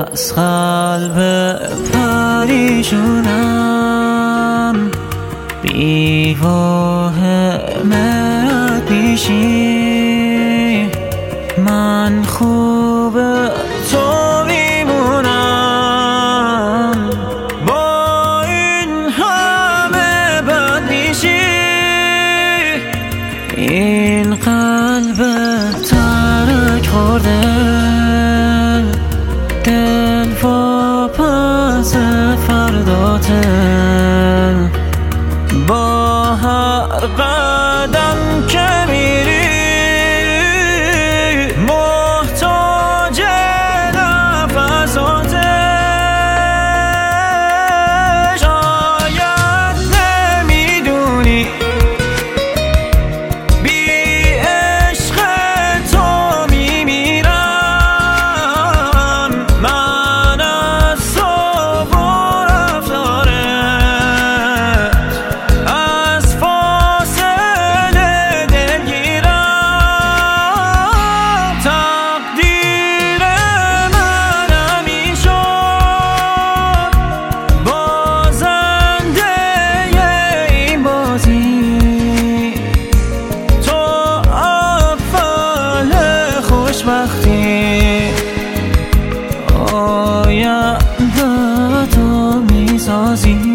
از قلب پریشونم بی واهمت پیشی من خوب تو میمونم با این همه بد میشی این قلب ترک خورده دل واپس فرداته با هر قدم که میری محتاج نفساته شاید نمیدونی بی عشق تو میمیرم من از تو و رفتارت از فاصله دلگیرم تقدیر من همین شد بازنده این بازی تو اول خوشبختی آینده تو میسازی